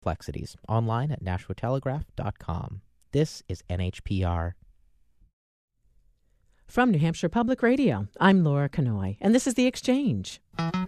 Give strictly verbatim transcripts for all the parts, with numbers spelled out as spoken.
Complexities, online at nashua telegraph dot com. This is N H P R. From New Hampshire Public Radio, I'm Laura Kanoy, and this is The Exchange.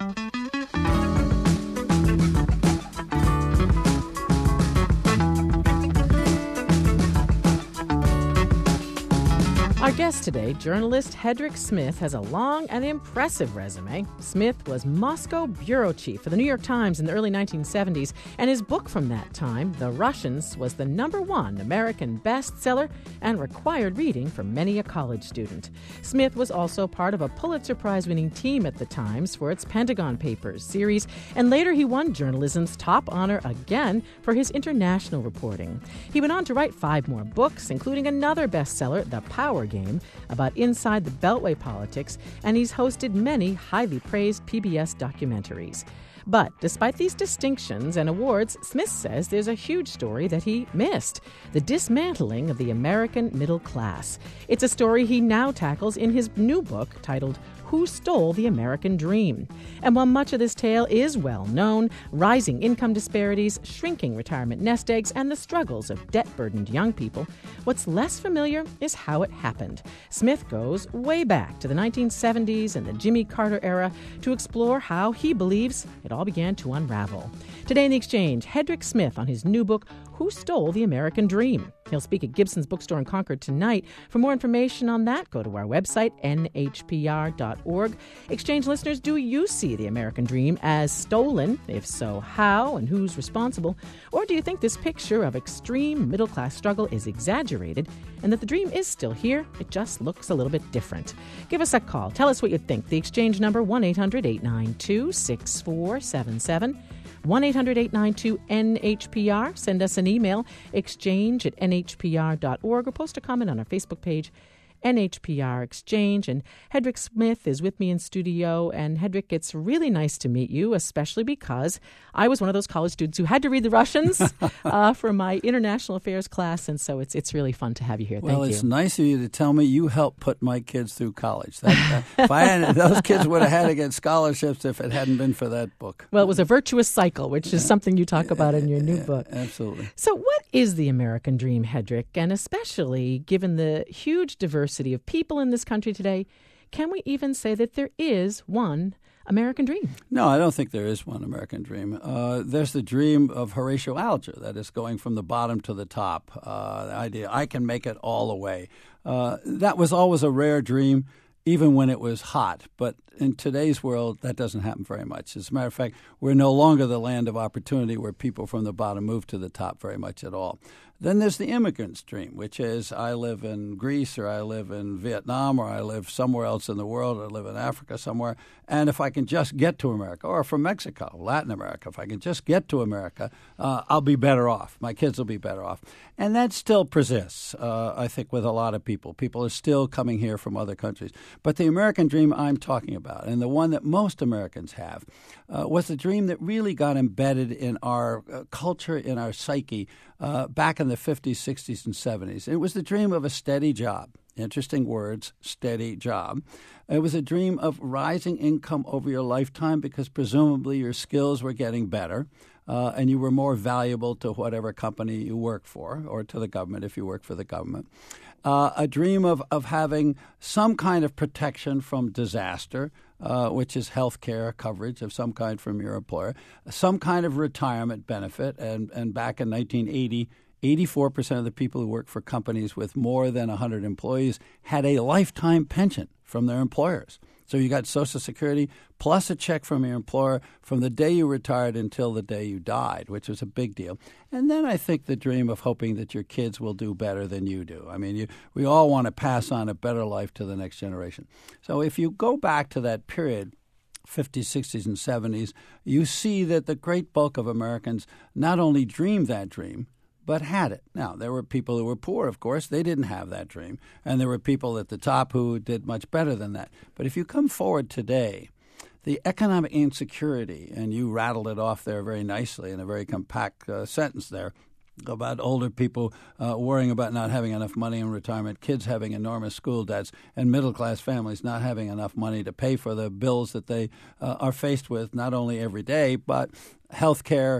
Our guest today, journalist Hedrick Smith, has a long and impressive resume. Smith was Moscow bureau chief for the New York Times in the early nineteen seventies, and his book from that time, The Russians, was the number one American bestseller and required reading for many a college student. Smith was also part of a Pulitzer Prize-winning team at the Times for its Pentagon Papers series, and later he won journalism's top honor again for his international reporting. He went on to write five more books, including another bestseller, The Power Game, about inside the Beltway politics, and he's hosted many highly praised P B S documentaries. But despite these distinctions and awards, Smith says there's a huge story that he missed: the dismantling of the American middle class. It's a story he now tackles in his new book titled Who Stole the American Dream? And while much of this tale is well known, rising income disparities, shrinking retirement nest eggs, and the struggles of debt-burdened young people, what's less familiar is how it happened. Smith goes way back to the nineteen seventies and the Jimmy Carter era to explore how he believes it all began to unravel. Today in The Exchange, Hedrick Smith on his new book, Who Stole the American Dream? He'll speak at Gibson's Bookstore in Concord tonight. For more information on that, go to our website, N H P R dot org. Exchange listeners, do you see the American dream as stolen? If so, how and who's responsible? Or do you think this picture of extreme middle-class struggle is exaggerated and that the dream is still here? It just looks a little bit different. Give us a call. Tell us what you think. The Exchange number, one eight hundred eight nine two six four seven seven. one eight hundred eight nine two N H P R. Send us an email, exchange at N H P R dot org, or post a comment on our Facebook page, N H P R Exchange. And Hedrick Smith is with me in studio. And Hedrick, it's really nice to meet you, especially because I was one of those college students who had to read The Russians uh, for my international affairs class. And so it's it's really fun to have you here. Thank well, you. Well, it's nice of you to tell me you helped put my kids through college. That, uh, if I had, those kids would have had to get scholarships if it hadn't been for that book. Well, it was a virtuous cycle, which is something you talk about in your new yeah, book. Absolutely. So what is the American dream, Hedrick? And especially given the huge diversity of people in this country today, can we even say that there is one American dream? No, I don't think there is one American dream. Uh, there's the dream of Horatio Alger, that is going from the bottom to the top. Uh, the idea, I can make it all the way. Uh, that was always a rare dream, even when it was hot. But in today's world, that doesn't happen very much. As a matter of fact, we're no longer the land of opportunity where people from the bottom move to the top very much at all. Then there's the immigrant's dream, which is I live in Greece or I live in Vietnam or I live somewhere else in the world or I live in Africa somewhere. And if I can just get to America, or from Mexico, Latin America, if I can just get to America, uh, I'll be better off. My kids will be better off. And that still persists, uh, I think, with a lot of people. People are still coming here from other countries. But the American dream I'm talking about, and the one that most Americans have, uh, was the dream that really got embedded in our uh, culture, in our psyche, uh, back in the fifties, sixties, and seventies. It was the dream of a steady job. Interesting words, steady job. It was a dream of rising income over your lifetime because presumably your skills were getting better uh, and you were more valuable to whatever company you work for, or to the government if you work for the government. Uh, a dream of, of having some kind of protection from disaster, uh, which is health care coverage of some kind from your employer, some kind of retirement benefit. And, and back in nineteen eighty, eighty-four percent of the people who work for companies with more than one hundred employees had a lifetime pension from their employers. So you got Social Security plus a check from your employer from the day you retired until the day you died, which was a big deal. And then I think the dream of hoping that your kids will do better than you do. I mean, you, we all want to pass on a better life to the next generation. So if you go back to that period, fifties, sixties, and seventies, you see that the great bulk of Americans not only dreamed that dream, but had it. Now, there were people who were poor, of course. They didn't have that dream. And there were people at the top who did much better than that. But if you come forward today, the economic insecurity, and you rattled it off there very nicely in a very compact uh, sentence there, about older people uh, worrying about not having enough money in retirement, kids having enormous school debts, and middle-class families not having enough money to pay for the bills that they uh, are faced with not only every day, but health care,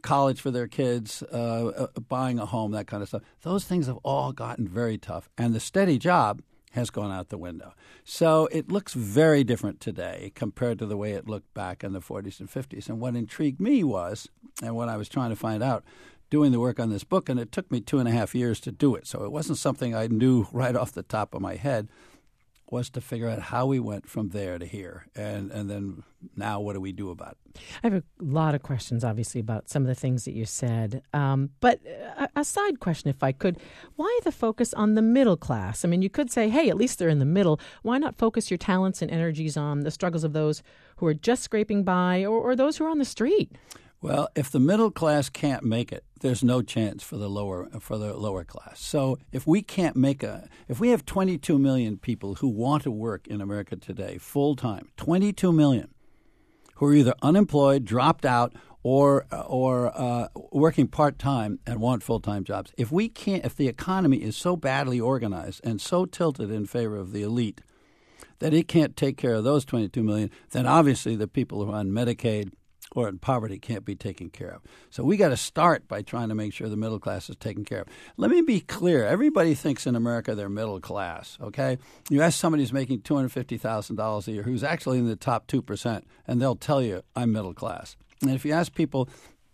college for their kids, uh, uh, buying a home, that kind of stuff. Those things have all gotten very tough, and the steady job has gone out the window. So it looks very different today compared to the way it looked back in the forties and fifties. And what intrigued me was, and what I was trying to find out, doing the work on this book, and it took me two and a half years to do it, so it wasn't something I knew right off the top of my head, was to figure out how we went from there to here, and, and then now what do we do about it? I have a lot of questions, obviously, about some of the things that you said. Um, but a, a side question, if I could, why the focus on the middle class? I mean, you could say, hey, at least they're in the middle. Why not focus your talents and energies on the struggles of those who are just scraping by or, or those who are on the street? Well, if the middle class can't make it, there's no chance for the lower for the lower class. So if we can't make a if we have twenty-two million people who want to work in America today full time, twenty-two million who are either unemployed, dropped out, or or uh, working part time and want full time jobs. If we can't, if the economy is so badly organized and so tilted in favor of the elite that it can't take care of those twenty-two million, then obviously the people who are on Medicaid or in poverty can't be taken care of. So we got to start by trying to make sure the middle class is taken care of. Let me be clear. Everybody thinks in America they're middle class, okay? You ask somebody who's making two hundred fifty thousand dollars a year who's actually in the top two percent, and they'll tell you, I'm middle class. And if you ask people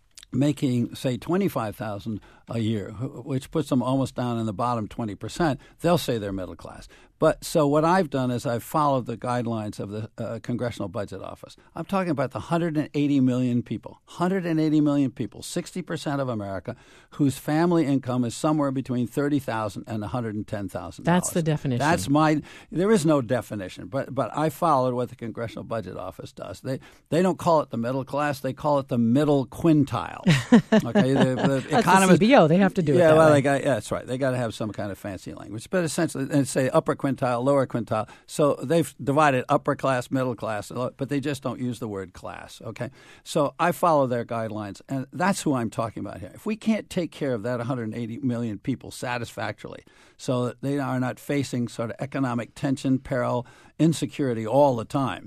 making, say, twenty-five thousand dollars a year, which puts them almost down in the bottom twenty percent, they'll say they're middle class. But so what I've done is I've followed the guidelines of the uh, Congressional Budget Office. I'm talking about the one hundred eighty million people, one hundred eighty million people, sixty percent of America, whose family income is somewhere between thirty thousand dollars and one hundred ten thousand dollars. That's the definition. That's my – there is no definition, but but I followed what the Congressional Budget Office does. They they don't call it the middle class. They call it the middle quintile. Okay, the, the that's economists, the C B O. They have to do it yeah, that well, way. They got, yeah, that's right. They got to have some kind of fancy language. But essentially, and say upper quintile, lower quintile. So they've divided upper class, middle class, but they just don't use the word class, okay? So I follow their guidelines, and that's who I'm talking about here. If we can't take care of that one hundred eighty million people satisfactorily so that they are not facing sort of economic tension, peril, insecurity all the time,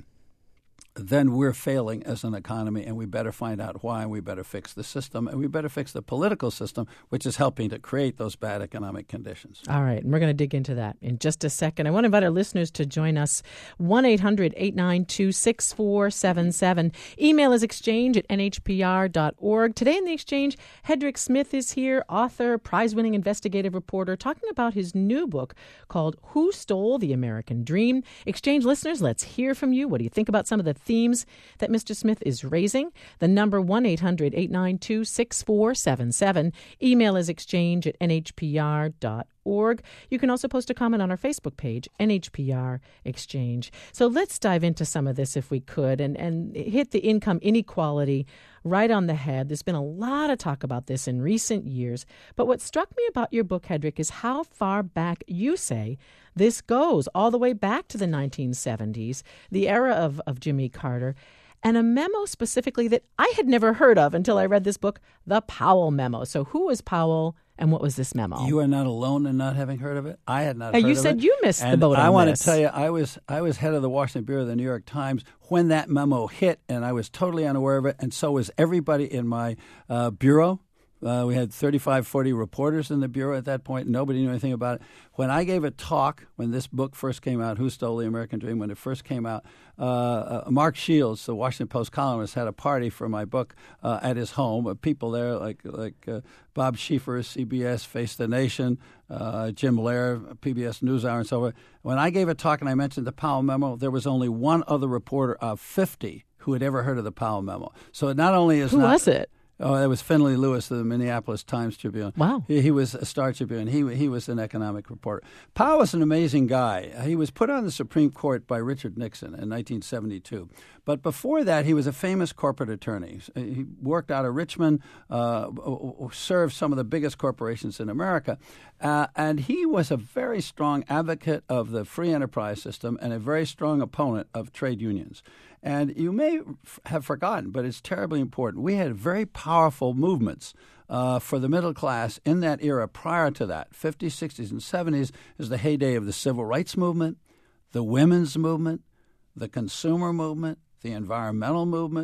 then we're failing as an economy, and we better find out why, and we better fix the system, and we better fix the political system, which is helping to create those bad economic conditions. All right, and we're going to dig into that in just a second. I want to invite our listeners to join us, one eight hundred eight nine two six four seven seven. Email is exchange at n h p r dot org. Today in the Exchange, Hedrick Smith is here, author, prize-winning investigative reporter, talking about his new book called Who Stole the American Dream? Exchange listeners, let's hear from you. What do you think about some of the themes that Mister Smith is raising? The number one eight hundred eight nine two six four seven seven. Email is exchange at n h p r dot org. You can also post a comment on our Facebook page, N H P R Exchange. So let's dive into some of this if we could and, and hit the income inequality right on the head. There's been a lot of talk about this in recent years. But what struck me about your book, Hedrick, is how far back you say this goes, all the way back to the nineteen seventies, the era of, of Jimmy Carter, and a memo specifically that I had never heard of until I read this book, the Powell Memo. So who was Powell and what was this memo? You are not alone in not having heard of it. I had not and heard you of it. You said you missed and the boat on I want this. to tell you, I was I was head of the Washington Bureau of the New York Times when that memo hit, and I was totally unaware of it, and so was everybody in my uh, bureau. Uh, we had thirty-five, forty reporters in the Bureau at that point. Nobody knew anything about it. When I gave a talk, when this book first came out, Who Stole the American Dream, when it first came out, uh, uh, Mark Shields, the Washington Post columnist, had a party for my book uh, at his home. Uh, people there like like uh, Bob Schieffer, C B S, Face the Nation, uh, Jim Lehrer, P B S NewsHour, and so on. When I gave a talk and I mentioned the Powell Memo, there was only one other reporter of fifty who had ever heard of the Powell Memo. So it not only is Who not, was it? Oh, it was Finley Lewis of the Minneapolis Times-Tribune. Wow. He, he was a Star Tribune. He he was an economic reporter. Powell was an amazing guy. He was put on the Supreme Court by Richard Nixon in nineteen seventy-two. But before that, he was a famous corporate attorney. He worked out of Richmond, uh, served some of the biggest corporations in America. Uh, and he was a very strong advocate of the free enterprise system and a very strong opponent of trade unions. And you may f- have forgotten, but it's terribly important. We had very powerful movements uh, for the middle class in that era prior to that. fifties, sixties, and seventies is the heyday of the civil rights movement, the women's movement, the consumer movement, the environmental movement,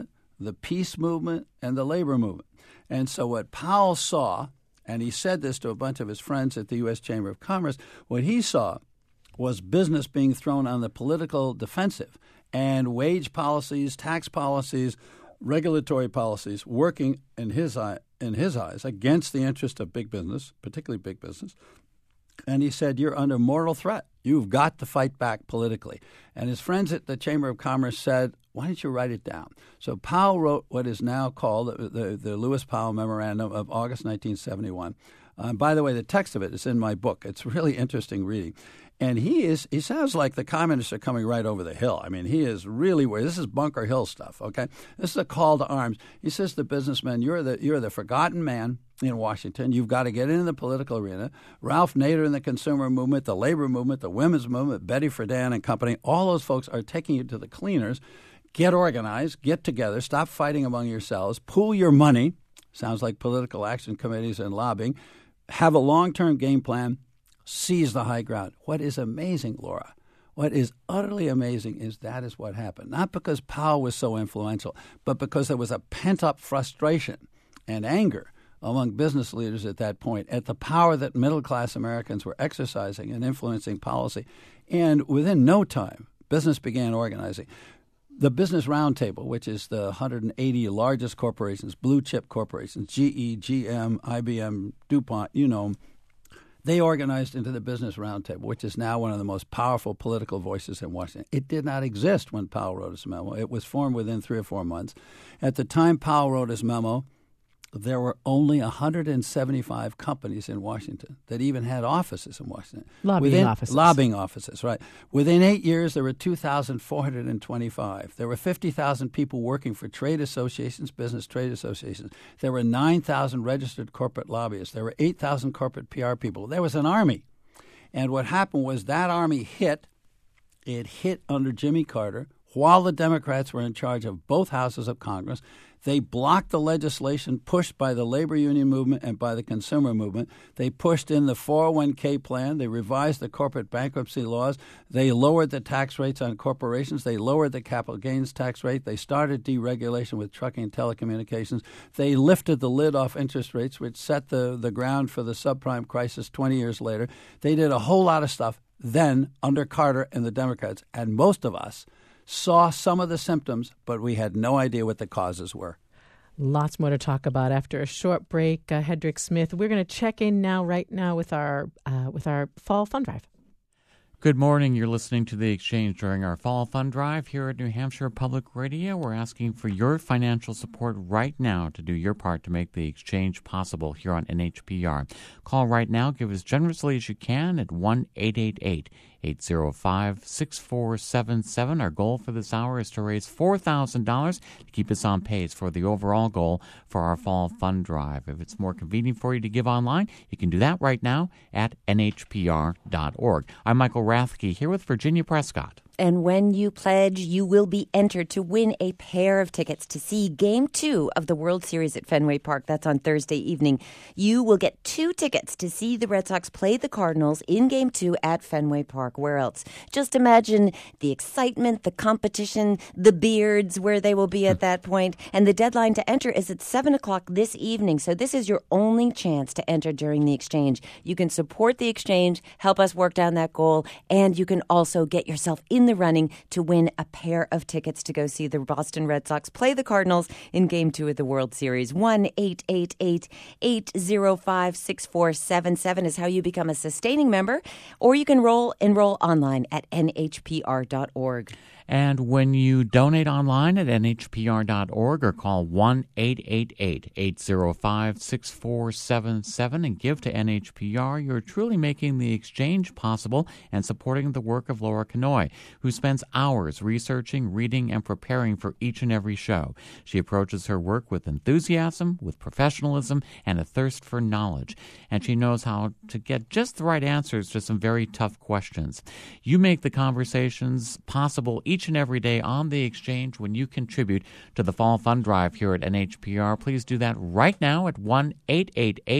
the peace movement, and the labor movement. And so what Powell saw, and he said this to a bunch of his friends at the U S Chamber of Commerce, what he saw was business being thrown on the political defensive and wage policies, tax policies, regulatory policies working in his eye, in his eyes against the interest of big business, particularly big business. And he said, you're under mortal threat. You've got to fight back politically. And his friends at the Chamber of Commerce said, why don't you write it down? So Powell wrote what is now called the, the, the Lewis Powell Memorandum of August nineteen seventy-one. Uh, by the way, the text of it is in my book. It's really interesting reading. And he is he sounds like the communists are coming right over the hill. I mean, he is really where this is Bunker Hill stuff, okay? This is a call to arms. He says to businessmen, you're the you're the forgotten man in Washington. You've got to get into the political arena. Ralph Nader and the consumer movement, the labor movement, the women's movement, Betty Friedan and company, all those folks are taking you to the cleaners. Get organized, get together, stop fighting among yourselves, pool your money. Sounds like political action committees and lobbying. Have a long-term game plan. Seize the high ground. What is amazing, Laura, what is utterly amazing is that is what happened. Not because Powell was so influential, but because there was a pent-up frustration and anger among business leaders at that point at the power that middle-class Americans were exercising and influencing policy. And within no time, business began organizing. The Business Roundtable, which is the one hundred eighty largest corporations, blue-chip corporations, G E, G M, I B M, DuPont, you know them, they organized into the Business Roundtable, which is now one of the most powerful political voices in Washington. It did not exist when Powell wrote his memo. It was formed within three or four months. At the time Powell wrote his memo, there were only one hundred seventy-five companies in Washington that even had offices in Washington. Lobbying Within, offices. Lobbying offices, right. Within eight years, there were two thousand four hundred twenty-five. There were fifty thousand people working for trade associations, business trade associations. There were nine thousand registered corporate lobbyists. There were eight thousand corporate P R people. There was an army. And what happened was that army hit, it hit under Jimmy Carter while the Democrats were in charge of both houses of Congress. They blocked the legislation pushed by the labor union movement and by the consumer movement. They pushed in the four oh one k plan. They revised the corporate bankruptcy laws. They lowered the tax rates on corporations. They lowered the capital gains tax rate. They started deregulation with trucking and telecommunications. They lifted the lid off interest rates, which set the, the ground for the subprime crisis twenty years later. They did a whole lot of stuff then under Carter and the Democrats. And most of us saw some of the symptoms, but we had no idea what the causes were. Lots more to talk about after a short break. Uh, Hedrick Smith, we're going to check in now, right now, with our uh, with our Fall Fund Drive. Good morning. You're listening to The Exchange during our Fall Fund Drive here at New Hampshire Public Radio. We're asking for your financial support right now to do your part to make The Exchange possible here on N H P R. Call right now. Give as generously as you can at one eight eight eight, eight zero five, six four seven seven. Our goal for this hour is to raise four thousand dollars to keep us on pace for the overall goal for our Fall Fund Drive. If it's more convenient for you to give online, you can do that right now at N H P R dot org. I'm Michael Rathke here with Virginia Prescott. And when you pledge, you will be entered to win a pair of tickets to see Game two of the World Series at Fenway Park. That's on Thursday evening. You will get two tickets to see the Red Sox play the Cardinals in Game two at Fenway Park. Where else? Just imagine the excitement, the competition, the beards, where they will be at that point. And the deadline to enter is at seven o'clock this evening. So this is your only chance to enter during the exchange. You can support the exchange, help us work down that goal, and you can also get yourself in the running to win a pair of tickets to go see the Boston Red Sox play the Cardinals in Game two of the World Series. one eight eight eight, eight zero five, six four seven seven is how you become a sustaining member, or you can roll enroll online at N H P R dot org. And when you donate online at N H P R dot org or call one eight eight eight, eight zero five, six four seven seven and give to N H P R, you're truly making the exchange possible and supporting the work of Laura Kanoy, who spends hours researching, reading, and preparing for each and every show. She approaches her work with enthusiasm, with professionalism, and a thirst for knowledge. And she knows how to get just the right answers to some very tough questions. You make the conversations possible each and every day on the exchange when you contribute to the Fall Fund Drive here at N H P R. Please do that right now at one eight eight eight,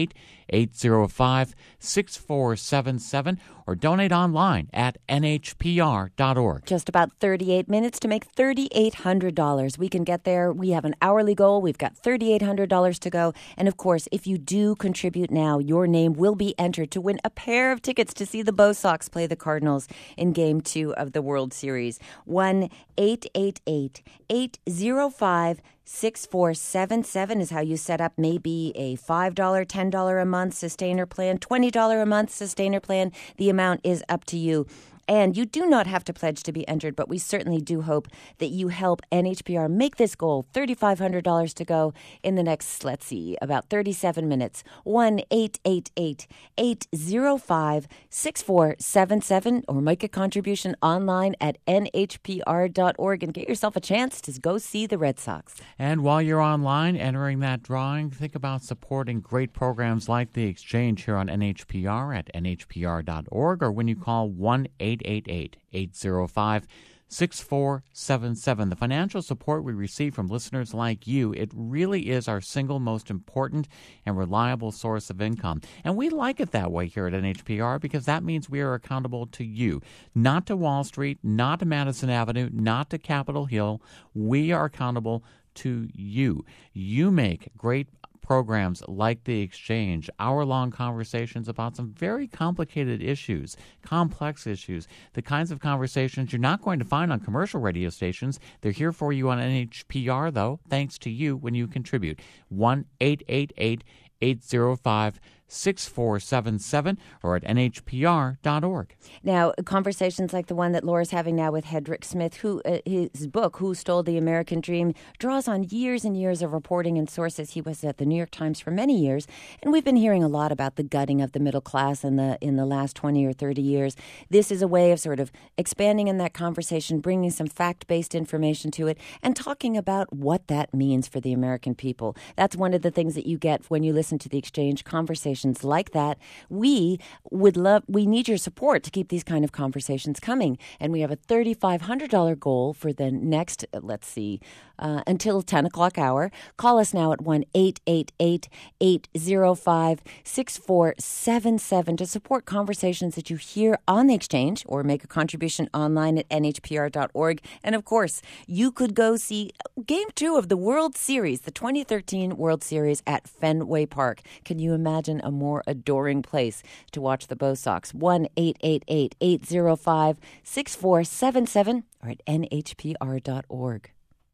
eight zero five, six four seven seven or donate online at N H P R dot org. Just about thirty-eight minutes to make three thousand eight hundred dollars. We can get there. We have an hourly goal. We've got three thousand eight hundred dollars to go. And of course, if you do contribute now, your name will be entered to win a pair of tickets to see the Bo Sox play the Cardinals in Game two of the World Series. one eight eight eight, eight zero five, six four seven seven is how you set up maybe a five dollars, ten dollars a month sustainer plan, twenty dollars a month sustainer plan. The amount is up to you. And you do not have to pledge to be entered, but we certainly do hope that you help N H P R make this goal. three thousand five hundred dollars to go in the next, let's see, about thirty-seven minutes. one eight eight eight, eight zero five, six four seven seven or make a contribution online at N H P R dot org and get yourself a chance to go see the Red Sox. And while you're online entering that drawing, think about supporting great programs like The Exchange here on N H P R at N H P R dot org or when you call one eight eight eight, eight zero five, six four seven seven. The financial support we receive from listeners like you, it really is our single most important and reliable source of income. And we like it that way here at N H P R because that means we are accountable to you, not to Wall Street, not to Madison Avenue, not to Capitol Hill. We are accountable to you. You make great programs like The Exchange, hour-long conversations about some very complicated issues, complex issues, the kinds of conversations you're not going to find on commercial radio stations. They're here for you on N H P R, though, thanks to you when you contribute. one eight eight eight, eight zero five, six four seven seven or at N H P R dot org. Now, conversations like the one that Laura's having now with Hedrick Smith, who uh, his book, Who Stole the American Dream, draws on years and years of reporting and sources. He was at the New York Times for many years, and we've been hearing a lot about the gutting of the middle class in the in the last twenty or thirty years. This is a way of sort of expanding in that conversation, bringing some fact-based information to it, and talking about what that means for the American people. That's one of the things that you get when you listen to The Exchange, conversations like that. We would love, we need your support to keep these kind of conversations coming. And we have a three thousand five hundred dollars goal for the next, let's see, uh, until ten o'clock hour. Call us now at one eight eight eight, eight zero five, six four seven seven to support conversations that you hear on The Exchange or make a contribution online at N H P R dot org. And of course, you could go see Game two of the World Series, the twenty thirteen World Series at Fenway Park. Can you imagine a more adoring place to watch the Bo Sox? one eight eight eight, eight zero five, six four seven seven or at N H P R dot org.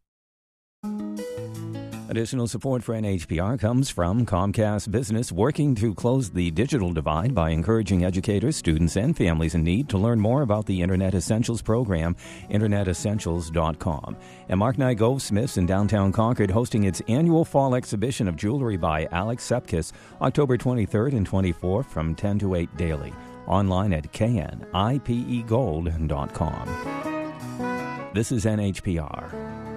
Additional support for N H P R comes from Comcast Business, working to close the digital divide by encouraging educators, students, and families in need to learn more about the Internet Essentials program, internet essentials dot com. And Mark Nigove Smith's in downtown Concord hosting its annual fall exhibition of jewelry by Alex Sepkis, October twenty-third and twenty-fourth from ten to eight daily. Online at K N I P E gold dot com. This is N H P R.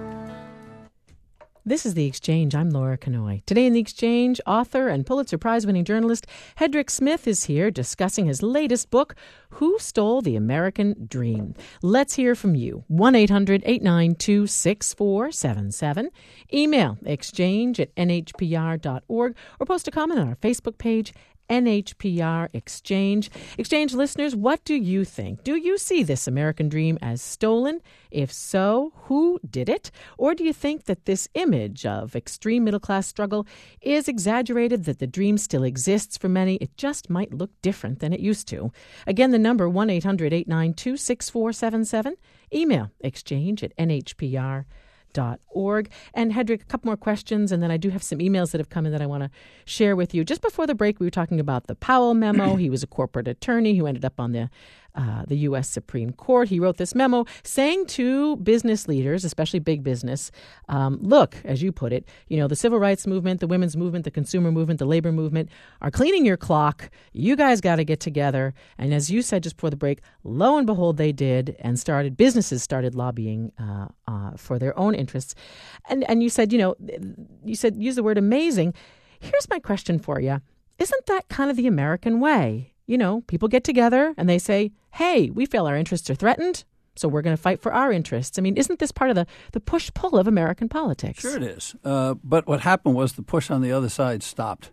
This is The Exchange. I'm Laura Kanoy. Today in The Exchange, author and Pulitzer Prize-winning journalist Hedrick Smith is here discussing his latest book, Who Stole the American Dream? Let's hear from you. one eight hundred, eight nine two, six four seven seven. Email exchange at N H P R dot org or post a comment on our Facebook page, N H P R Exchange. Exchange listeners, what do you think? Do you see this American dream as stolen? If so, who did it? Or do you think that this image of extreme middle-class struggle is exaggerated, that the dream still exists for many? It just might look different than it used to. Again, the number one eight hundred, eight nine two, six four seven seven. Email exchange at N H P R dot org. And Hedrick, a couple more questions, and then I do have some emails that have come in that I want to share with you. Just before the break, we were talking about the Powell memo. He was a corporate attorney who ended up on the uh, the U S Supreme Court. He wrote this memo saying to business leaders, especially big business, um, look, as you put it, you know, the civil rights movement, the women's movement, the consumer movement, the labor movement are cleaning your clock. You guys got to get together. And as you said just before the break, lo and behold, they did, and started businesses started lobbying uh, uh, for their own interests. And and you said, you know, you said use the word amazing. Here's my question for you. Isn't that kind of the American way? You know, people get together and they say, hey, we feel our interests are threatened, so we're going to fight for our interests. I mean, isn't this part of the, the push-pull of American politics? Sure it is. Uh, but what happened was the push on the other side stopped.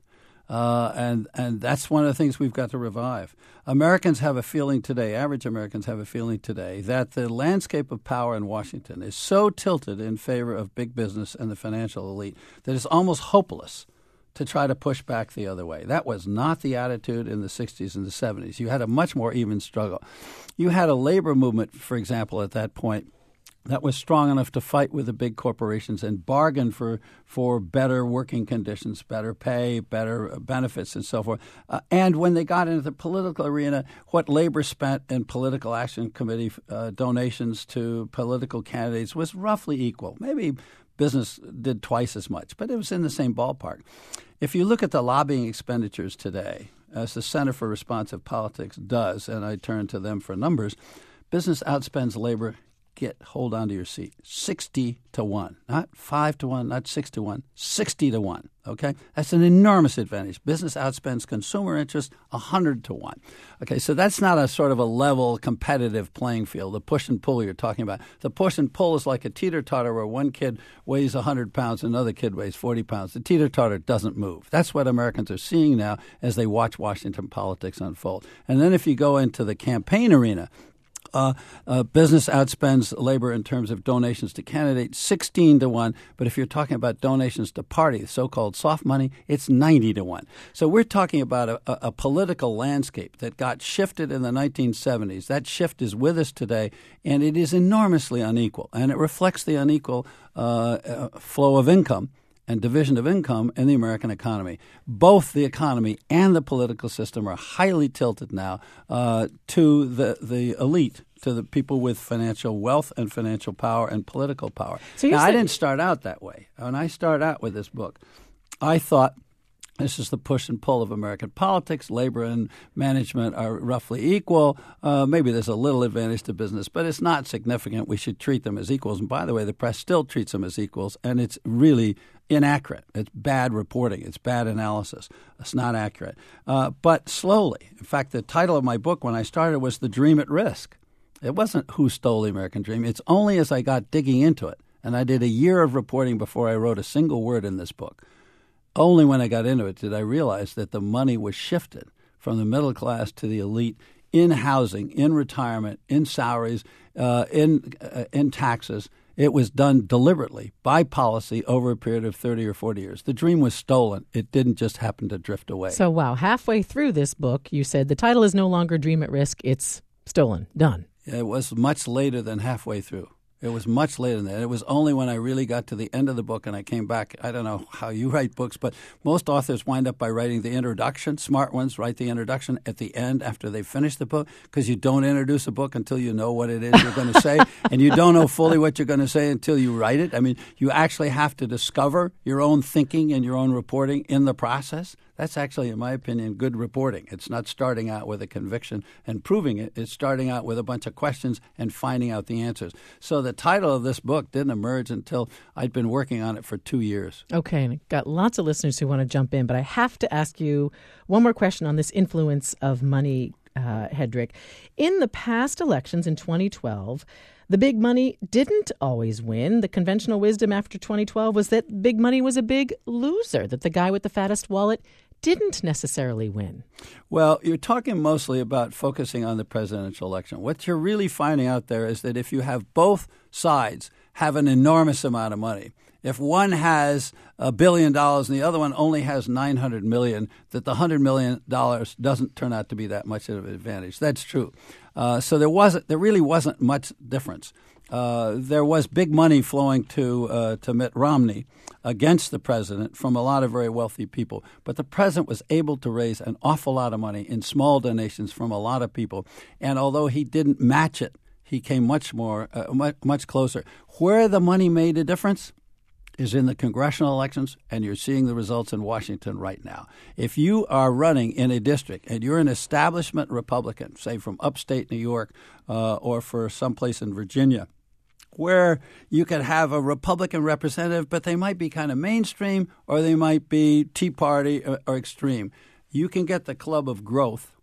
Uh, and, and that's one of the things we've got to revive. Americans have a feeling today, average Americans have a feeling today, that the landscape of power in Washington is so tilted in favor of big business and the financial elite that it's almost hopeless to try to push back the other way. That was not the attitude in the sixties and the seventies. You had a much more even struggle. You had a labor movement, for example, at that point, that was strong enough to fight with the big corporations and bargain for for better working conditions, better pay, better benefits, and so forth. Uh, and when they got into the political arena, what labor spent in political action committee uh, donations to political candidates was roughly equal. Maybe business did twice as much, but it was in the same ballpark. If you look at the lobbying expenditures today, as the Center for Responsive Politics does, and I turn to them for numbers, business outspends labor. Get hold on to your seat. Sixty to one, not five to one, not six to one. Sixty to one. Okay, that's an enormous advantage. Business outspends consumer interest a hundred to one. Okay, so that's not a sort of a level competitive playing field. The push and pull you're talking about. The push and pull is like a teeter-totter where one kid weighs a hundred pounds, another kid weighs forty pounds. The teeter-totter doesn't move. That's what Americans are seeing now as they watch Washington politics unfold. And then if you go into the campaign arena. Uh, uh, business outspends labor in terms of donations to candidates sixteen to one, but if you're talking about donations to parties, so-called soft money, it's ninety to one. So we're talking about a, a, a political landscape that got shifted in the nineteen seventies. That shift is with us today, and it is enormously unequal, and it reflects the unequal uh, uh, flow of income and division of income in the American economy. Both the economy and the political system are highly tilted now uh, to the, the elite, to the people with financial wealth and financial power and political power. So now, I didn't start out that way. When I started out with this book, I thought this is the push and pull of American politics. Labor and management are roughly equal. Uh, maybe there's a little advantage to business, but it's not significant. We should treat them as equals. And by the way, the press still treats them as equals, and it's really inaccurate. It's bad reporting. It's bad analysis. It's not accurate. Uh, but slowly, in fact, the title of my book when I started was The Dream at Risk. It wasn't Who Stole the American Dream. It's only as I got digging into it, and I did a year of reporting before I wrote a single word in this book. Only when I got into it did I realize that the money was shifted from the middle class to the elite in housing, in retirement, in salaries, uh, in uh, in taxes. It was done deliberately by policy over a period of thirty or forty years. The dream was stolen. It didn't just happen to drift away. So, wow, halfway through this book, you said the title is no longer Dream at Risk. It's stolen. Done. It was much later than halfway through. It was much later than that. It was only when I really got to the end of the book and I came back. I don't know how you write books, but most authors wind up by writing the introduction. Smart ones write the introduction at the end after they finish the book because you don't introduce a book until you know what it is you're going to say, and you don't know fully what you're going to say until you write it. I mean, you actually have to discover your own thinking and your own reporting in the process. That's actually, in my opinion, good reporting. It's not starting out with a conviction and proving it. It's starting out with a bunch of questions and finding out the answers. So the title of this book didn't emerge until I'd been working on it for two years. Okay, and I've got lots of listeners who want to jump in, but I have to ask you one more question on this influence of money, uh, Hedrick. In the past elections in twenty twelve, the big money didn't always win. The conventional wisdom after twenty twelve was that big money was a big loser, that the guy with the fattest wallet didn't necessarily win. Well, you're talking mostly about focusing on the presidential election. What you're really finding out there is that if you have both sides have an enormous amount of money, if one has a billion dollars and the other one only has nine hundred million dollars, that the one hundred million dollars doesn't turn out to be that much of an advantage. That's true. Uh, so there wasn't, there really wasn't much difference. Uh, there was big money flowing to uh, to Mitt Romney against the president from a lot of very wealthy people. But the president was able to raise an awful lot of money in small donations from a lot of people. And although he didn't match it, he came much more, uh, much, much closer. Where the money made a difference is in the congressional elections, and you're seeing the results in Washington right now. If you are running in a district and you're an establishment Republican, say from upstate New York uh, or for someplace in Virginia, where you could have a Republican representative, but they might be kind of mainstream or they might be Tea Party or, or extreme. You can get the Club of Growth,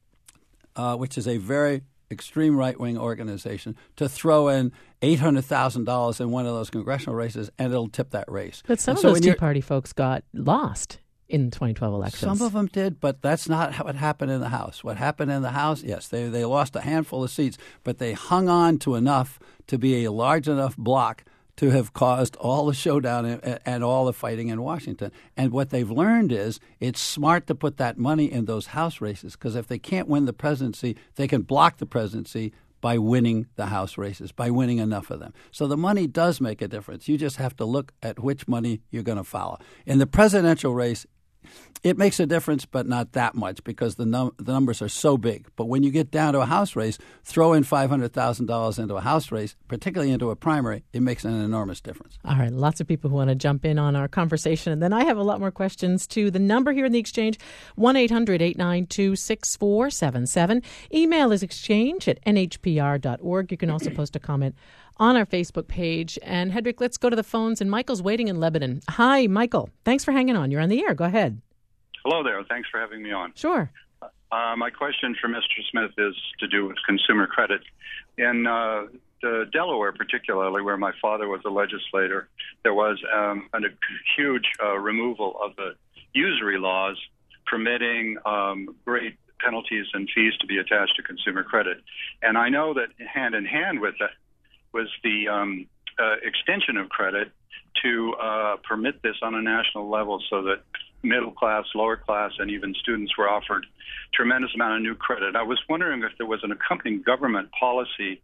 uh, which is a very extreme right-wing organization, to throw in eight hundred thousand dollars in one of those congressional races, and it'll tip that race. But some and of so those Tea Party folks got lost in the twenty twelve elections. Some of them did, but that's not what happened in the House. What happened in the House, yes, they they lost a handful of seats, but they hung on to enough to be a large enough block to have caused all the showdown and, and all the fighting in Washington. And what they've learned is it's smart to put that money in those House races, because if they can't win the presidency, they can block the presidency by winning the House races, by winning enough of them. So the money does make a difference. You just have to look at which money you're going to follow. In the presidential race, it makes a difference, but not that much, because the, num- the numbers are so big. But when you get down to a House race, throw in five hundred thousand dollars into a House race, particularly into a primary, it makes an enormous difference. All right, lots of people who want to jump in on our conversation. And then I have a lot more questions, too. The number here in the Exchange, one eight hundred eight nine two six four seven seven. Email is exchange at n h p r dot org. You can also post a comment on our Facebook page. And Hedrick, let's go to the phones. And Michael's waiting in Lebanon. Hi, Michael. Thanks for hanging on. You're on the air. Go ahead. Hello there. Thanks for having me on. Sure. Uh, my question for Mister Smith is to do with consumer credit. In uh, the Delaware, particularly, where my father was a legislator, there was um, a huge uh, removal of the usury laws permitting um, great penalties and fees to be attached to consumer credit. And I know that hand in hand with that was the um, uh, extension of credit to uh, permit this on a national level, so that middle class, lower class, and even students were offered tremendous amount of new credit. I was wondering if there was an accompanying government policy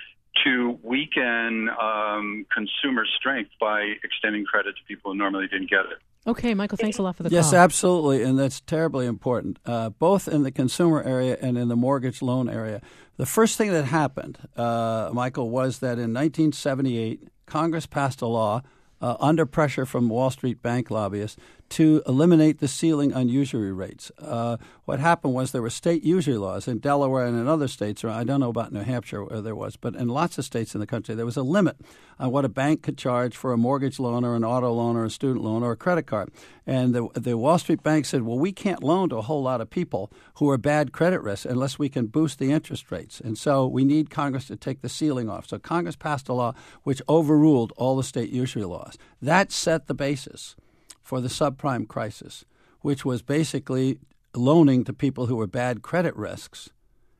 to weaken um, consumer strength by extending credit to people who normally didn't get it. Okay, Michael, thanks a lot for the yes, call. Yes, absolutely, and that's terribly important, uh, both in the consumer area and in the mortgage loan area. The first thing that happened, uh, Michael, was that in nineteen seventy-eight, Congress passed a law uh, under pressure from Wall Street bank lobbyists to eliminate the ceiling on usury rates. Uh, what happened was there were state usury laws in Delaware and in other states. Or I don't know about New Hampshire where there was, but in lots of states in the country, there was a limit on what a bank could charge for a mortgage loan or an auto loan or a student loan or a credit card. And the, the Wall Street bank said, well, we can't loan to a whole lot of people who are bad credit risks unless we can boost the interest rates. And so we need Congress to take the ceiling off. So Congress passed a law which overruled all the state usury laws. That set the basis for the subprime crisis, which was basically loaning to people who were bad credit risks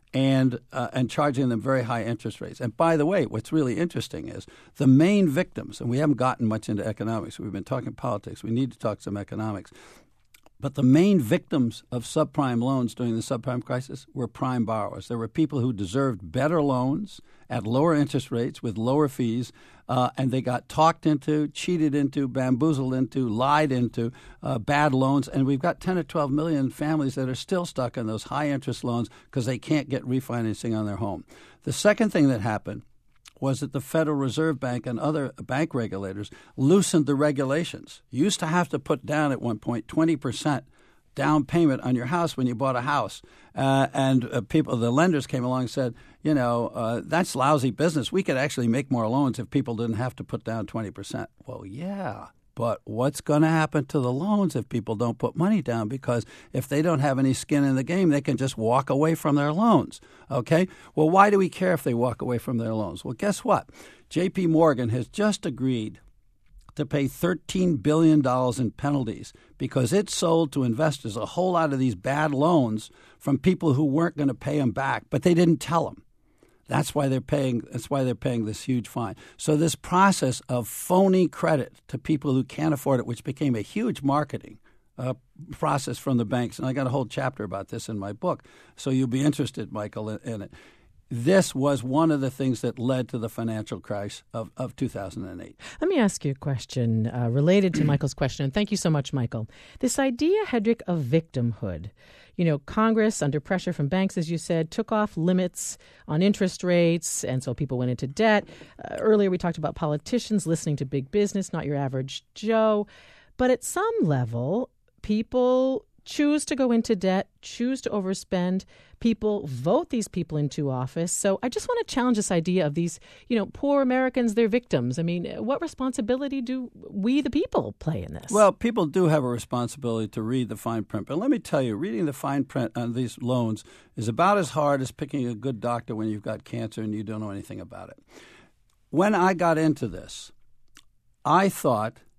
and uh, and charging them very high interest rates. And by the way, what's really interesting is the main victims, and we haven't gotten much into economics. We've been talking politics. We need to talk some economics. But the main victims of subprime loans during the subprime crisis were prime borrowers. There were people who deserved better loans at lower interest rates with lower fees, uh, and they got talked into, cheated into, bamboozled into, lied into uh, bad loans. And we've got ten or twelve million families that are still stuck in those high-interest loans because they can't get refinancing on their home. The second thing that happened was that the Federal Reserve Bank and other bank regulators loosened the regulations. You used to have to put down at one point twenty percent down payment on your house when you bought a house. Uh, and uh, people, the lenders came along and said, you know, uh, that's lousy business. We could actually make more loans if people didn't have to put down twenty percent. Well, yeah. But what's going to happen to the loans if people don't put money down? Because if they don't have any skin in the game, they can just walk away from their loans. Okay? Well, why do we care if they walk away from their loans? Well, guess what? J P Morgan has just agreed to pay thirteen billion dollars in penalties because it sold to investors a whole lot of these bad loans from people who weren't going to pay them back, but they didn't tell them. That's why they're paying. That's why they're paying this huge fine. So this process of phony credit to people who can't afford it, which became a huge marketing uh, process from the banks, and I got a whole chapter about this in my book. So you'll be interested, Michael, in, in it. This was one of the things that led to the financial crisis of, of two thousand eight. Let me ask you a question uh, related to Michael's question. And thank you so much, Michael. This idea, Hedrick, of victimhood. You know, Congress, under pressure from banks, as you said, took off limits on interest rates, and so people went into debt. Uh, earlier, we talked about politicians listening to big business, not your average Joe. But at some level, people choose to go into debt, choose to overspend. People vote these people into office. So I just want to challenge this idea of these, you know, poor Americans, they're victims. I mean, what responsibility do we, the people, play in this? Well, people do have a responsibility to read the fine print. But let me tell you, reading the fine print on these loans is about as hard as picking a good doctor when you've got cancer and you don't know anything about it. When I got into this, I thought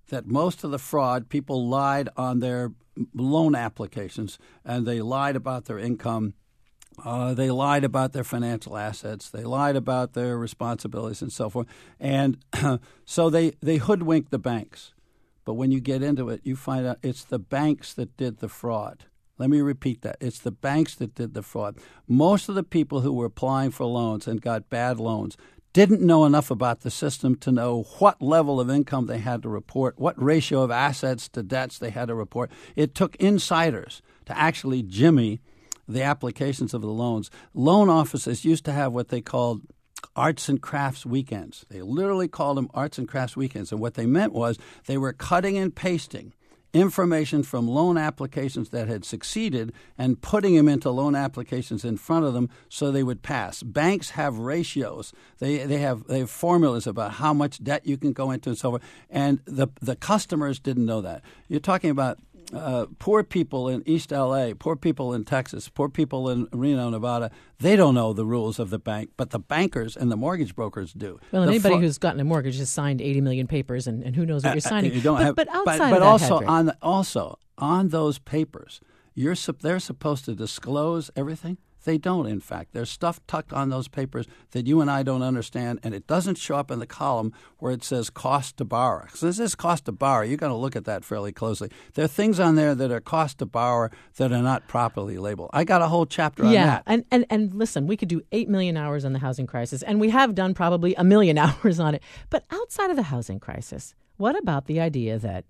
that most of the fraud, people lied on their loan applications, and they lied about their income. Uh, they lied about their financial assets. They lied about their responsibilities and so forth. And so they, they hoodwinked the banks. But when you get into it, you find out it's the banks that did the fraud. Let me repeat that. It's the banks that did the fraud. Most of the people who were applying for loans and got bad loans didn't know enough about the system to know what level of income they had to report, what ratio of assets to debts they had to report. It took insiders to actually jimmy the applications of the loans. Loan offices used to have what they called arts and crafts weekends. They literally called them arts and crafts weekends. And what they meant was they were cutting and pasting information from loan applications that had succeeded and putting them into loan applications in front of them so they would pass. Banks have ratios. They they have they have formulas about how much debt you can go into and so forth. And the the customers didn't know that. You're talking about Uh, poor people in East L A, poor people in Texas, poor people in Reno, Nevada, they don't know the rules of the bank, but the bankers and the mortgage brokers do. Well, the anybody fr- who's gotten a mortgage has signed eighty million papers, and, and who knows what you're signing. Uh, you don't but, have, but outside but, of but that, also Hedrick, on the, also on those papers, you're they're supposed to disclose everything. They don't, in fact. There's stuff tucked on those papers that you and I don't understand, and it doesn't show up in the column where it says cost to borrow. So this is cost to borrow. You've got to look at that fairly closely. There are things on there that are cost to borrow that are not properly labeled. I got a whole chapter on yeah, that. and, and, and listen, we could do eight million hours on the housing crisis, and we have done probably a million hours on it. But outside of the housing crisis, what about the idea that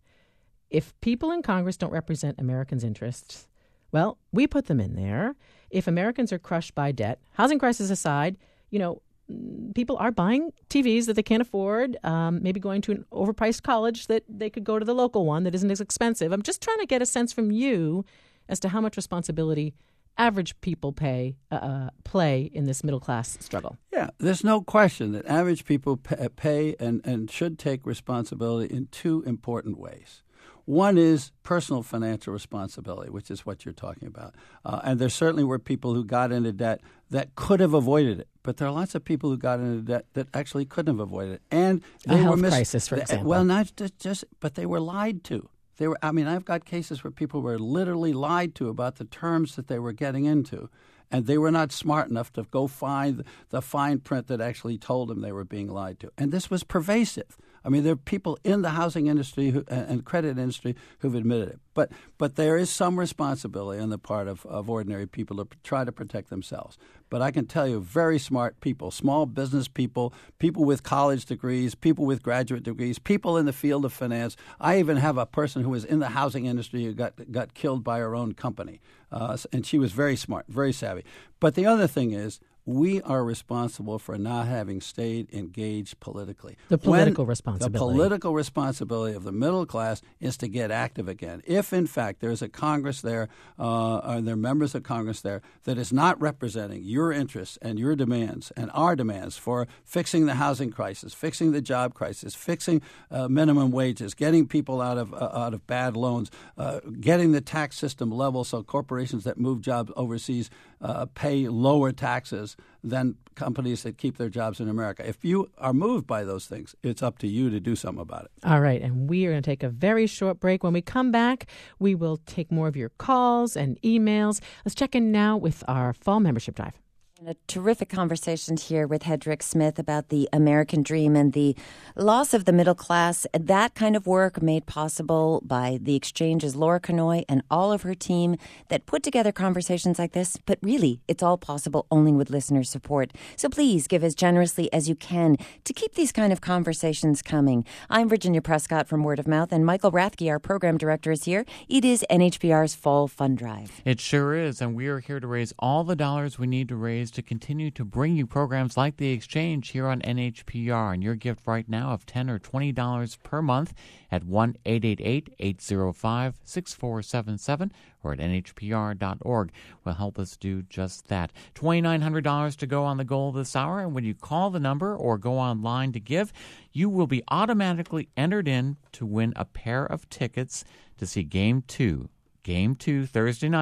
if people in Congress don't represent Americans' interests, well, we put them in there. If Americans are crushed by debt, housing crisis aside, you know, people are buying T Vs that they can't afford, um, maybe going to an overpriced college that they could go to the local one that isn't as expensive. I'm just trying to get a sense from you as to how much responsibility average people pay uh, play in this middle class struggle. Yeah, there's no question that average people pay and, and should take responsibility in two important ways. One is personal financial responsibility, which is what you're talking about. Uh, and there certainly were people who got into debt that could have avoided it. But there are lots of people who got into debt that actually couldn't have avoided it. And they a were health mis- crisis, for example. Well, not just, just, but they were lied to. They were. I mean, I've got cases where people were literally lied to about the terms that they were getting into. And they were not smart enough to go find the fine print that actually told them they were being lied to. And this was pervasive. I mean, there are people in the housing industry who, and credit industry who've admitted it. But but there is some responsibility on the part of, of ordinary people to try to protect themselves. But I can tell you, very smart people, small business people, people with college degrees, people with graduate degrees, people in the field of finance. I even have a person who was in the housing industry who got, got killed by her own company. Uh, and she was very smart, very savvy. But the other thing is, we are responsible for not having stayed engaged politically. The political when responsibility. The political responsibility of the middle class is to get active again. If, in fact, there's a Congress there, uh, or there are members of Congress there, that is not representing your interests and your demands and our demands for fixing the housing crisis, fixing the job crisis, fixing uh, minimum wages, getting people out of uh, out of bad loans, uh, getting the tax system level so corporations that move jobs overseas uh, pay lower taxes than companies that keep their jobs in America. If you are moved by those things, it's up to you to do something about it. All right, and we are going to take a very short break. When we come back, we will take more of your calls and emails. Let's check in now with our fall membership drive. A terrific conversation here with Hedrick Smith about the American dream and the loss of the middle class. That kind of work made possible by the Exchange's Laura Kanoy and all of her team that put together conversations like this. But really, it's all possible only with listener support. So please give as generously as you can to keep these kind of conversations coming. I'm Virginia Prescott from Word of Mouth, and Michael Rathke, our program director, is here. It is N H P R's Fall Fund Drive. It sure is, and we are here to raise all the dollars we need to raise to continue to bring you programs like The Exchange here on N H P R. And your gift right now of ten dollars or twenty dollars per month at one eight eight eight, eight zero five, six four seven seven or at N H P R dot org will help us do just that. two thousand nine hundred dollars to go on the goal this hour, and when you call the number or go online to give, you will be automatically entered in to win a pair of tickets to see Game two. Game two Thursday night,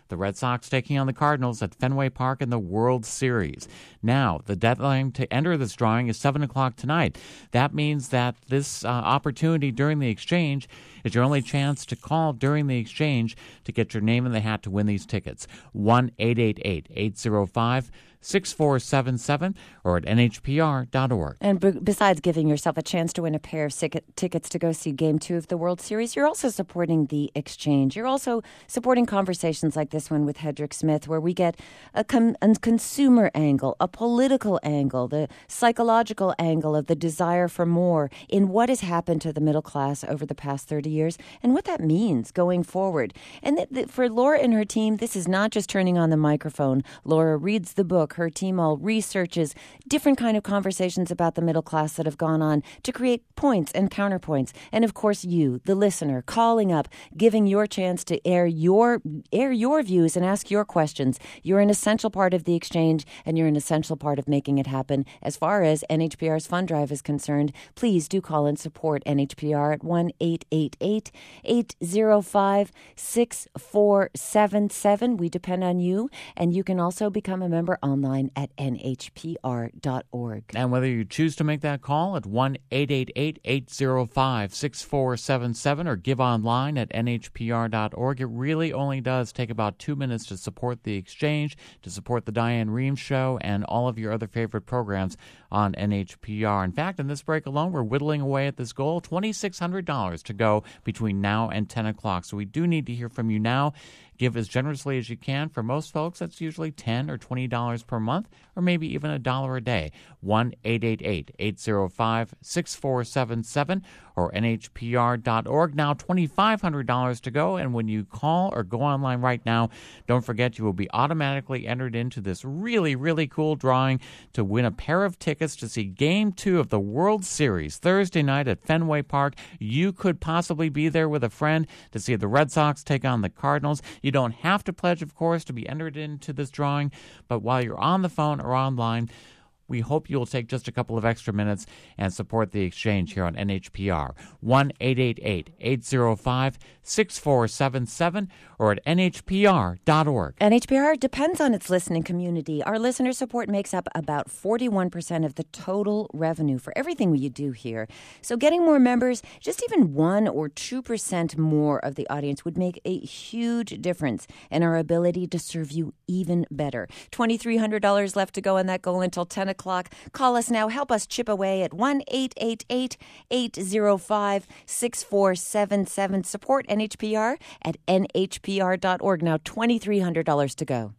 The Red Sox taking on the Cardinals at Fenway Park in the World Series. Now, the deadline to enter this drawing is seven o'clock tonight. That means that this uh, opportunity during the exchange is your only chance to call during the exchange to get your name in the hat to win these tickets. one eight eight eight, eight zero five, six four seven seven or at N H P R dot org. And b- besides giving yourself a chance to win a pair of sic- tickets to go see Game two of the World Series, you're also supporting the exchange. You're also supporting conversations like this one with Hedrick Smith, where we get a, com- a consumer angle, a political angle, the psychological angle of the desire for more in what has happened to the middle class over the past thirty years and what that means going forward. And th- th- for Laura and her team, this is not just turning on the microphone. Laura reads the book. Her team all researches different kind of conversations about the middle class that have gone on to create points and counterpoints. And of course, you, the listener, calling up, giving your chance to air your air your views and ask your questions. You're an essential part of the exchange, and you're an essential part of making it happen. As far as N H P R's fund drive is concerned, please do call and support N H P R at one eight eight eight, eight zero five, six four seven seven. We depend on you, and you can also become a member online at N H P R dot org. And whether you choose to make that call at one eight eight eight, eight zero five, six four seven seven or give online at N H P R dot org, it really only does take about two minutes to support the exchange, to support the Diane Reeves Show, and all of your other favorite programs on N H P R. In fact, in this break alone, we're whittling away at this goal, two thousand six hundred dollars to go between now and ten o'clock. So we do need to hear from you now. Give as generously as you can. For most folks, that's usually ten dollars or twenty dollars per month, or maybe even a dollar a day. one eight eight eight, eight zero five, six four seven seven or N H P R dot org. Now two thousand five hundred dollars to go, and when you call or go online right now, don't forget you will be automatically entered into this really, really cool drawing to win a pair of tickets to see Game two of the World Series Thursday night at Fenway Park. You could possibly be there with a friend to see the Red Sox take on the Cardinals. You don't have to pledge, of course, to be entered into this drawing, but while you're on the phone or online, we hope you'll take just a couple of extra minutes and support the exchange here on N H P R. one eight eight eight, eight zero five, six four seven seven or at N H P R dot org. N H P R depends on its listening community. Our listener support makes up about forty-one percent of the total revenue for everything we do here. So getting more members, just even one or two percent more of the audience would make a huge difference in our ability to serve you even better. two thousand three hundred dollars left to go on that goal until ten o'clock. Call us now. Help us chip away at one eight eight eight, eight zero five, six four seven seven. Support N H P R at N H P R dot org. Now two thousand three hundred dollars to go.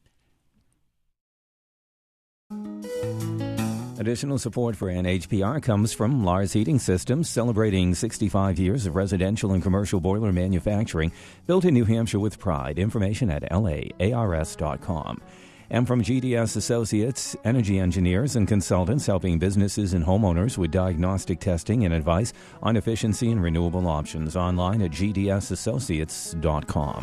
Additional support for N H P R comes from Lars Heating Systems, celebrating sixty-five years of residential and commercial boiler manufacturing, built in New Hampshire with pride. Information at L A A R S dot com. And from G D S Associates, energy engineers and consultants helping businesses and homeowners with diagnostic testing and advice on efficiency and renewable options. Online at G D S associates dot com.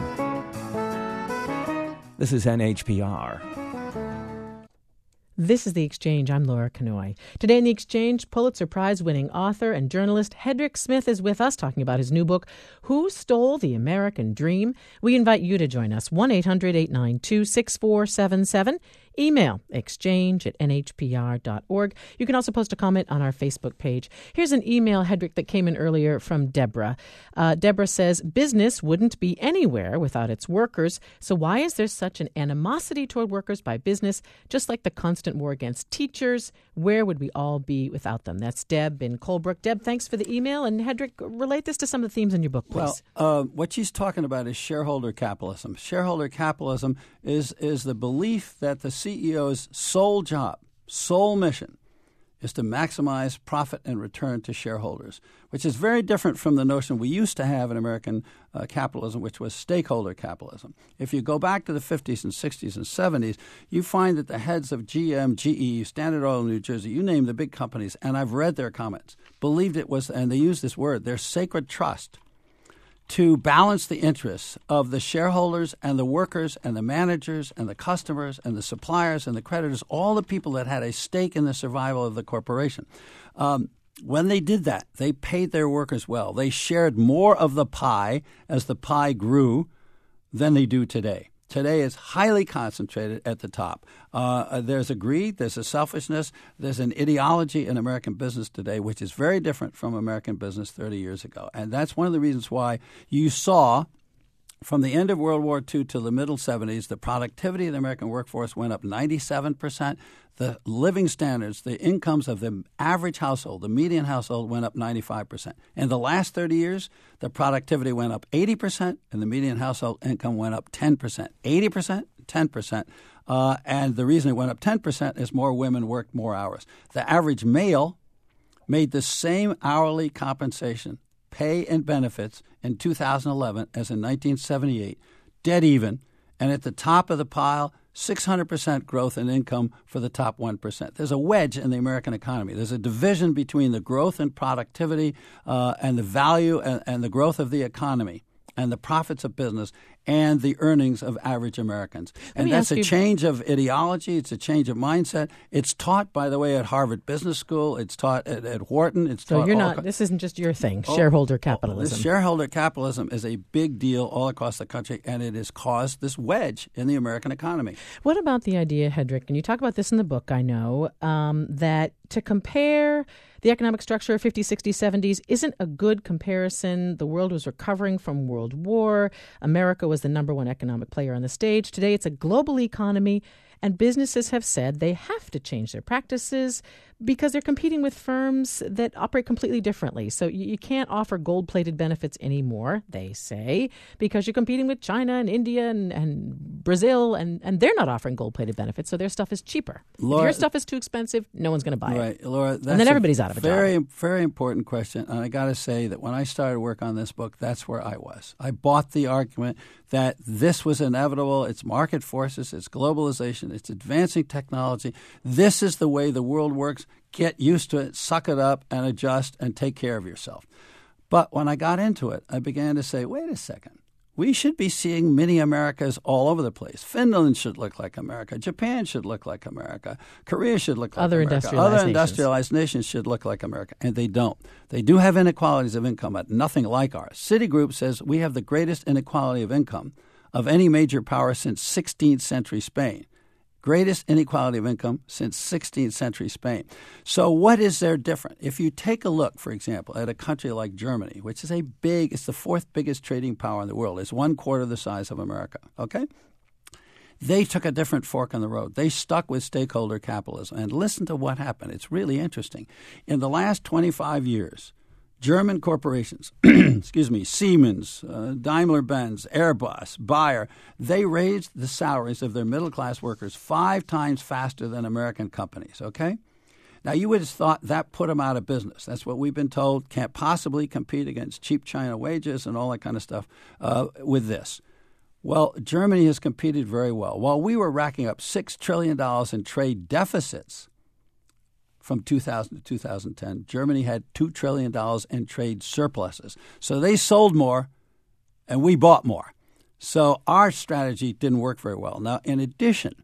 This is N H P R. This is The Exchange. I'm Laura Kanoy. Today in The Exchange, Pulitzer Prize-winning author and journalist Hedrick Smith is with us talking about his new book, Who Stole the American Dream? We invite you to join us, one eight hundred, eight nine two, six four seven seven. Email exchange at N H P R dot org. You can also post a comment on our Facebook page. Here's an email, Hedrick, that came in earlier from Deborah. Uh, Deborah says, business wouldn't be anywhere without its workers, so why is there such an animosity toward workers by business, just like the constant war against teachers? Where would we all be without them? That's Deb in Colebrook. Deb, thanks for the email. And Hedrick, relate this to some of the themes in your book, please. Well, uh, what she's talking about is shareholder capitalism. Shareholder capitalism is, is the belief that the C E O's sole job, sole mission, is to maximize profit and return to shareholders, which is very different from the notion we used to have in American uh, capitalism, which was stakeholder capitalism. If you go back to the fifties and sixties and seventies, you find that the heads of G M, G E, Standard Oil in New Jersey, you name the big companies, and I've read their comments, believed it was, and they use this word, their sacred trust, to balance the interests of the shareholders and the workers and the managers and the customers and the suppliers and the creditors, all the people that had a stake in the survival of the corporation. Um, when they did that, they paid their workers well. They shared more of the pie as the pie grew than they do today. today is highly concentrated at the top. Uh, there's a greed, there's a selfishness, there's an ideology in American business today which is very different from American business thirty years ago. And that's one of the reasons why you saw from the end of World War Two to the middle seventies, the productivity of the American workforce went up ninety-seven percent. The living standards, the incomes of the average household, the median household, went up ninety-five percent. In the last thirty years, the productivity went up eighty percent, and the median household income went up ten percent. eighty percent, ten percent. Uh, and the reason it went up ten percent is more women worked more hours. The average male made the same hourly compensation, pay and benefits in two thousand eleven as in nineteen seventy-eight, dead even, and at the top of the pile, six hundred percent growth in income for the top one percent. There's a wedge in the American economy. There's a division between the growth and productivity uh, and the value and, and the growth of the economy and the profits of business and the earnings of average Americans. And that's a change of ideology. It's a change of mindset. It's taught, by the way, at Harvard Business School. It's taught at, at Wharton. It's so taught you're all not. Co- this isn't just your thing. Oh, shareholder oh, capitalism. This shareholder capitalism is a big deal all across the country, and it has caused this wedge in the American economy. What about the idea, Hedrick, and you talk about this in the book, I know, um, that to compare the economic structure of fifties, sixties, seventies isn't a good comparison. The world was recovering from World War. America was the number one economic player on the stage. Today, it's a global economy, and businesses have said they have to change their practices because they're competing with firms that operate completely differently. So you, you can't offer gold-plated benefits anymore, they say, because you're competing with China and India and, and Brazil, and, and they're not offering gold-plated benefits, so their stuff is cheaper. Laura, if your stuff is too expensive, no one's going to buy right, it. Laura, that's and then everybody's out of a very, job. Very important question, and I got to say that when I started work on this book, that's where I was. I bought the argument that this was inevitable. It's market forces, it's globalization, it's advancing technology. This is the way the world works. Get used to it, suck it up, and adjust, and take care of yourself. But when I got into it, I began to say, wait a second. We should be seeing mini Americas all over the place. Finland should look like America. Japan should look like America. Korea should look like Other America. Industrialized Other nations. industrialized nations should look like America, and they don't. They do have inequalities of income, but nothing like ours. Citigroup says we have the greatest inequality of income of any major power since sixteenth century Spain. Greatest inequality of income since sixteenth century Spain. So what is there different? If you take a look, for example, at a country like Germany, which is a big, it's the fourth biggest trading power in the world. It's one quarter the size of America, okay? They took a different fork in the road. They stuck with stakeholder capitalism. And listen to what happened. It's really interesting. In the last twenty-five years, German corporations, excuse me, Siemens, uh, Daimler-Benz, Airbus, Bayer, they raised the salaries of their middle-class workers five times faster than American companies, okay? Now, you would have thought that put them out of business. That's what we've been told, can't possibly compete against cheap China wages and all that kind of stuff uh, with this. Well, Germany has competed very well. While we were racking up six trillion dollars in trade deficits, from two thousand to two thousand ten, Germany had two trillion dollars in trade surpluses. So they sold more and we bought more. So our strategy didn't work very well. Now, in addition,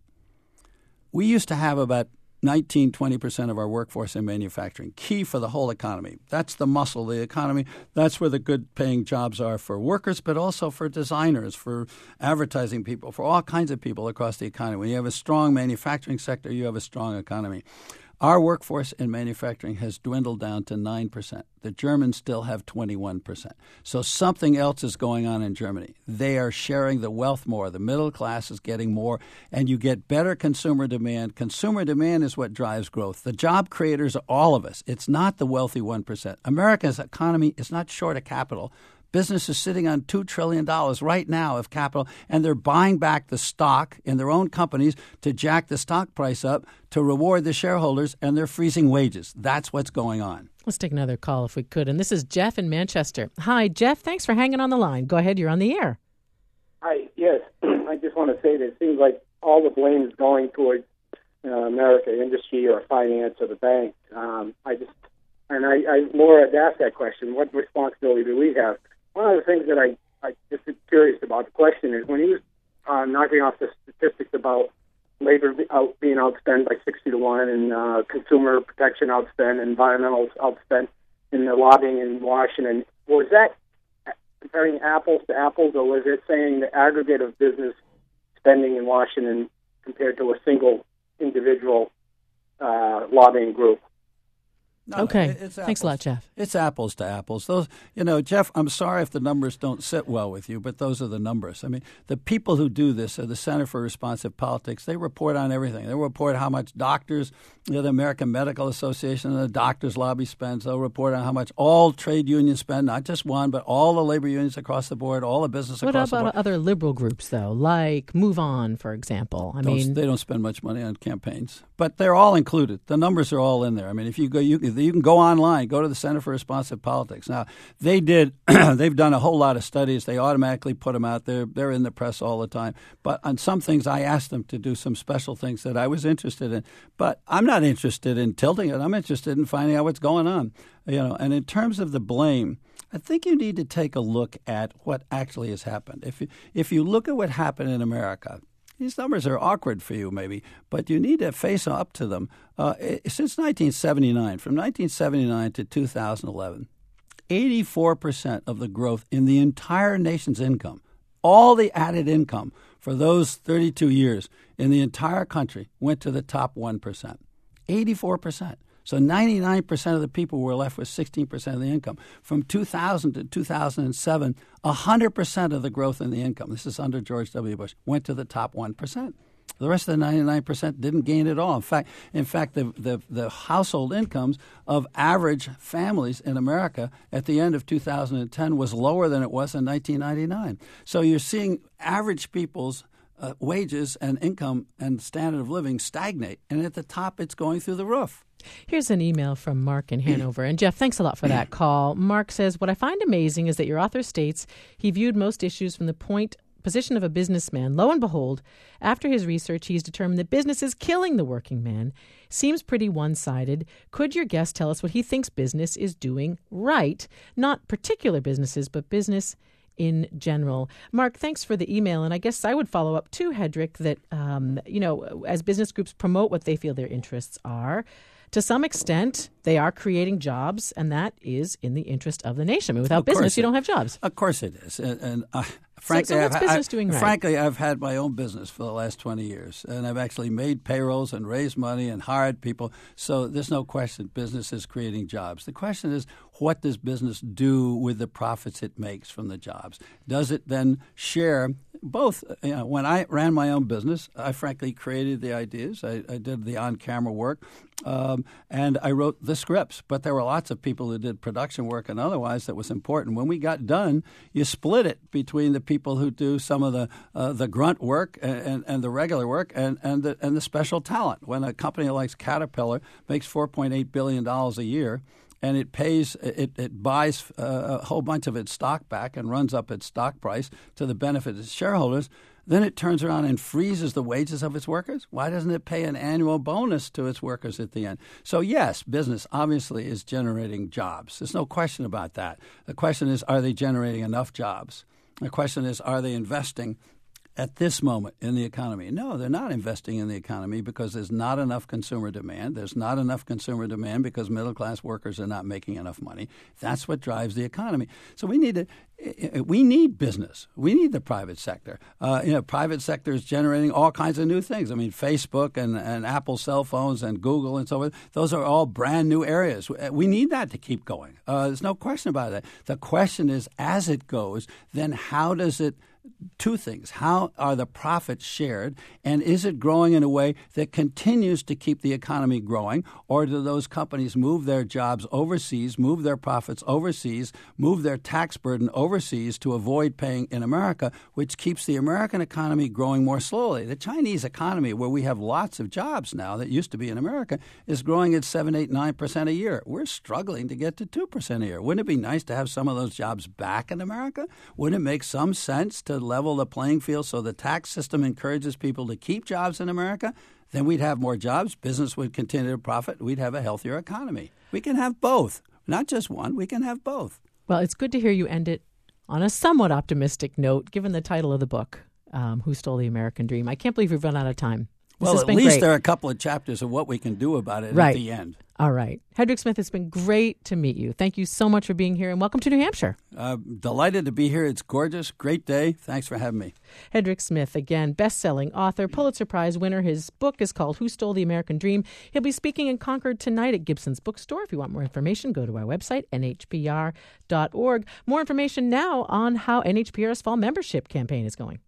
we used to have about nineteen, twenty percent of our workforce in manufacturing, key for the whole economy. That's the muscle of the economy. That's where the good-paying jobs are for workers, but also for designers, for advertising people, for all kinds of people across the economy. When you have a strong manufacturing sector, you have a strong economy. Our workforce in manufacturing has dwindled down to nine percent. The Germans still have twenty-one percent. So something else is going on in Germany. They are sharing the wealth more. The middle class is getting more, and you get better consumer demand. Consumer demand is what drives growth. The job creators are all of us. It's not the wealthy one percent. America's economy is not short of capital. Business is sitting on two trillion dollars right now of capital, and they're buying back the stock in their own companies to jack the stock price up to reward the shareholders, and they're freezing wages. That's what's going on. Let's take another call if we could. And this is Jeff in Manchester. Hi, Jeff. Thanks for hanging on the line. Go ahead. You're on the air. Hi. Yes. I just want to say that it seems like all the blame is going towards uh, America, industry or finance or the bank. Um, I just, and I, I more had asked that question, what responsibility do we have? One of the things that I, I just am curious about the question is when he was uh, knocking off the statistics about labor out, being outspent by sixty to one and uh, consumer protection outspent, environmental outspent in the lobbying in Washington, was that comparing apples to apples, or was it saying the aggregate of business spending in Washington compared to a single individual uh, lobbying group. No, okay. It's Thanks a lot, Jeff. It's apples to apples. Those, you know, Jeff, I'm sorry if the numbers don't sit well with you, but those are the numbers. I mean, the people who do this are the Center for Responsive Politics. They report on everything. They report how much doctors, you know, the American Medical Association and the doctors' lobby spends. They'll report on how much all trade unions spend, not just one, but all the labor unions across the board, all the business what across the board. What about other liberal groups, though, like Move On, for example? I don't, mean, they don't spend much money on campaigns, but they're all included. The numbers are all in there. I mean, if you go, you, you can go online. Go to the Center for Responsive Politics. Now, they did, they've done a whole lot of studies. They automatically put them out there. They're in the press all the time. But on some things, I asked them to do some special things that I was interested in. But I'm not interested in tilting it. I'm interested in finding out what's going on. You know, and in terms of the blame, I think you need to take a look at what actually has happened. If you, if you look at what happened in America, these numbers are awkward for you, maybe, but you need to face up to them. Uh, since nineteen seventy-nine, from nineteen seventy-nine to two thousand eleven, eighty-four percent of the growth in the entire nation's income, all the added income for those thirty-two years in the entire country went to the top one percent. eighty-four percent. So ninety-nine percent of the people were left with sixteen percent of the income. From two thousand to two thousand seven, one hundred percent of the growth in the income, this is under George W. Bush, went to the top one percent. The rest of the ninety-nine percent didn't gain at all. In fact, in fact, the, the, the household incomes of average families in America at the end of two thousand ten was lower than it was in nineteen ninety-nine. So you're seeing average people's uh, wages and income and standard of living stagnate, and at the top it's going through the roof. Here's an email from Mark in Hanover. And Jeff, thanks a lot for that call. Mark says, what I find amazing is that your author states he viewed most issues from the point position of a businessman. Lo and behold, after his research, he's determined that business is killing the working man. Seems pretty one-sided. Could your guest tell us what he thinks business is doing right? Not particular businesses, but business in general. Mark, thanks for the email. And I guess I would follow up too, Hedrick, that, um, you know, as business groups promote what they feel their interests are, to some extent, they are creating jobs, and that is in the interest of the nation. I mean, without business, you don't have jobs. Of course it is. And, and uh, frankly, so, so what's I've, business I, doing right? Frankly, I've had my own business for the last twenty years, and I've actually made payrolls and raised money and hired people. So there's no question business is creating jobs. The question is, what does business do with the profits it makes from the jobs? Does it then share both? You know, when I ran my own business, I frankly created the ideas. I, I did the on-camera work, um, and I wrote the scripts. But there were lots of people who did production work and otherwise that was important. When we got done, you split it between the people who do some of the uh, the grunt work and, and, and the regular work and and the, and the special talent. When a company like Caterpillar makes four point eight billion dollars a year, and it pays, it, it buys uh, a whole bunch of its stock back and runs up its stock price to the benefit of its shareholders, then it turns around and freezes the wages of its workers. Why doesn't it pay an annual bonus to its workers at the end? So yes, business obviously is generating jobs. There's no question about that. The question is, are they generating enough jobs? The question is, are they investing at this moment in the economy? No, they're not investing in the economy because there's not enough consumer demand. There's not enough consumer demand because middle-class workers are not making enough money. That's what drives the economy. So we need to, we need business. We need the private sector. Uh, you know, private sector is generating all kinds of new things. I mean, Facebook and, and Apple cell phones and Google and so forth, those are all brand new areas. We need that to keep going. Uh, there's no question about that. The question is, as it goes, then how does it Two things. How are the profits shared, and is it growing in a way that continues to keep the economy growing, or do those companies move their jobs overseas, move their profits overseas, move their tax burden overseas to avoid paying in America, which keeps the American economy growing more slowly? The Chinese economy, where we have lots of jobs now that used to be in America, is growing at seven, eight, nine percent a year. We're struggling to get to two percent a year. Wouldn't it be nice to have some of those jobs back in America? Wouldn't it make some sense to level the playing field so the tax system encourages people to keep jobs in America? Then we'd have more jobs, business would continue to profit, we'd have a healthier economy. We can have both, not just one, we can have both. Well, it's good to hear you end it on a somewhat optimistic note, given the title of the book, um, Who Stole the American Dream. I can't believe we've run out of time. Well, has at been least great. there are a couple of chapters of what we can do about it Right. at the end. All right. Hedrick Smith, it's been great to meet you. Thank you so much for being here, and welcome to New Hampshire. Uh, delighted to be here. It's gorgeous. Great day. Thanks for having me. Hedrick Smith, again, best-selling author, Pulitzer Prize winner. His book is called Who Stole the American Dream? He'll be speaking in Concord tonight at Gibson's Bookstore. If you want more information, go to our website, N H P R dot org. More information now on how N H P R's fall membership campaign is going.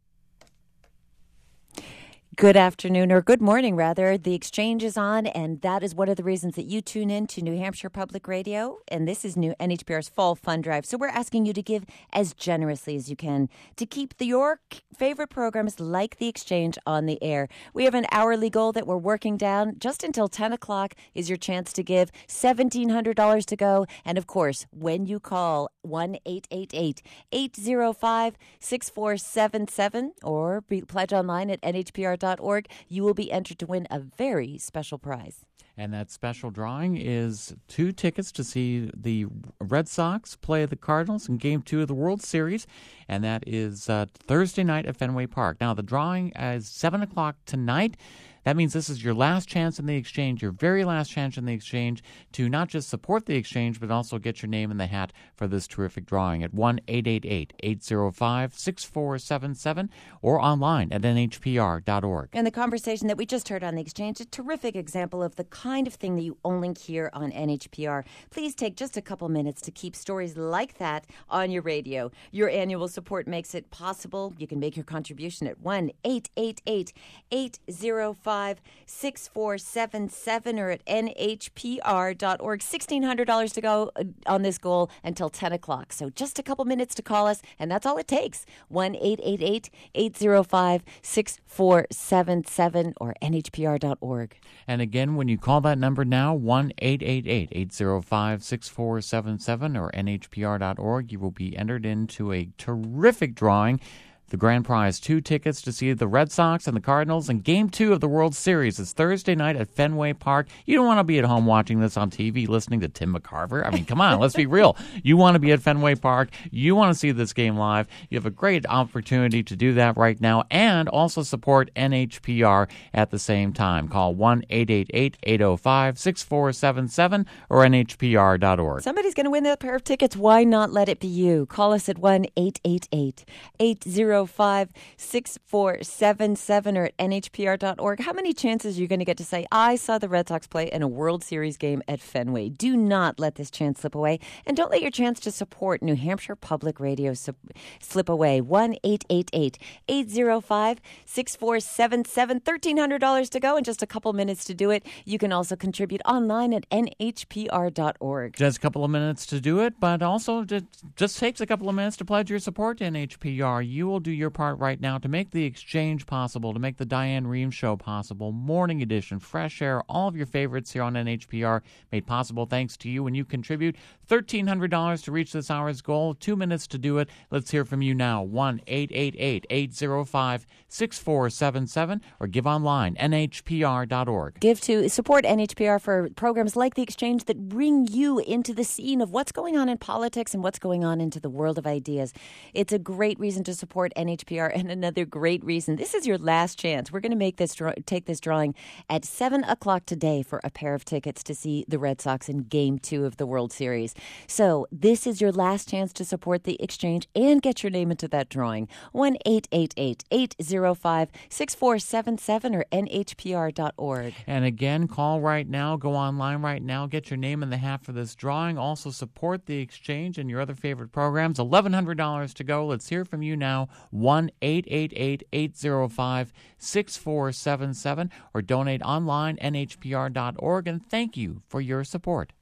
Good afternoon, or good morning, rather. The Exchange is on, and that is one of the reasons that you tune in to New Hampshire Public Radio. And this is new N H P R's Fall Fund Drive. So we're asking you to give as generously as you can to keep the, your favorite programs like The Exchange on the air. We have an hourly goal that we're working down. Just until ten o'clock is your chance to give. seventeen hundred dollars to go. And, of course, when you call one eight eight eight, eight zero five, six four seven seven or be, pledge online at N H P R dot org, you will be entered to win a very special prize. And that special drawing is two tickets to see the Red Sox play the Cardinals in Game two of the World Series, and that is uh, Thursday night at Fenway Park. Now, the drawing is seven o'clock tonight. That means this is your last chance in the Exchange, your very last chance in the Exchange, to not just support the Exchange, but also get your name in the hat for this terrific drawing at one eight eight eight, eight zero five, six four seven seven or online at N H P R dot org. And the conversation that we just heard on the Exchange, a terrific example of the kind of thing that you only hear on N H P R. Please take just a couple minutes to keep stories like that on your radio. Your annual support makes it possible. You can make your contribution at one eight eight eight, eight zero five, six four seven seven or at N H P R dot org. sixteen hundred dollars to go on this goal until ten o'clock. So just a couple minutes to call us, and that's all it takes. one eight eight eight, eight zero five, six four seven seven or N H P R dot org. And again, when you call that number now, one eight eight eight, eight zero five, six four seven seven or N H P R dot org, you will be entered into a terrific drawing. The grand prize, two tickets to see the Red Sox and the Cardinals in Game two of the World Series. It's Thursday night at Fenway Park. You don't want to be at home watching this on T V listening to Tim McCarver. I mean, come on, let's be real. You want to be at Fenway Park. You want to see this game live. You have a great opportunity to do that right now and also support N H P R at the same time. Call one eight eight eight, eight zero five, six four seven seven or N H P R dot org. Somebody's going to win that pair of tickets. Why not let it be you? Call us at one eight eight eight, eight zero five, six four seven seven or at N H P R dot org. How many chances are you going to get to say, I saw the Red Sox play in a World Series game at Fenway? Do not let this chance slip away. And don't let your chance to support New Hampshire Public Radio su- slip away. one eight eight eight, eight zero five, six four seven seven. thirteen hundred dollars to go and just a couple minutes to do it. You can also contribute online at N H P R dot org. Just a couple of minutes to do it, but also it just takes a couple of minutes to pledge your support to N H P R. You will do your part right now to make the Exchange possible, to make the Diane Rehm Show possible, Morning Edition, Fresh Air, all of your favorites here on N H P R made possible thanks to you when you contribute. thirteen hundred dollars to reach this hour's goal. Two minutes to do it. Let's hear from you now. one eight eight eight, eight zero five, six four seven seven or give online, N H P R dot org. Give to support N H P R for programs like The Exchange that bring you into the scene of what's going on in politics and what's going on into the world of ideas. It's a great reason to support N H P R, and another great reason. This is your last chance. We're going to make this draw- take this drawing at seven o'clock today for a pair of tickets to see the Red Sox in Game two of the World Series. So this is your last chance to support The Exchange and get your name into that drawing. one eight eight eight, eight zero five, six four seven seven or N H P R dot org. And again, call right now, go online right now, get your name in the hat for this drawing. Also support The Exchange and your other favorite programs. eleven hundred dollars to go. Let's hear from you now. one eight eight eight, eight zero five, six four seven seven or donate online, N H P R dot org. And thank you for your support.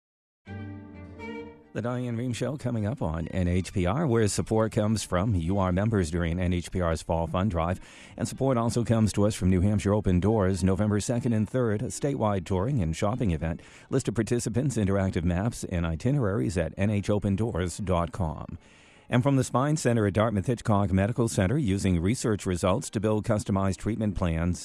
The Diane Rehm Show coming up on N H P R, where support comes from you, our members, during N H P R's Fall Fund Drive. And support also comes to us from New Hampshire Open Doors, November second and third, a statewide touring and shopping event. List of participants, interactive maps, and itineraries at N H open doors dot com. And from the Spine Center at Dartmouth Hitchcock Medical Center, using research results to build customized treatment plans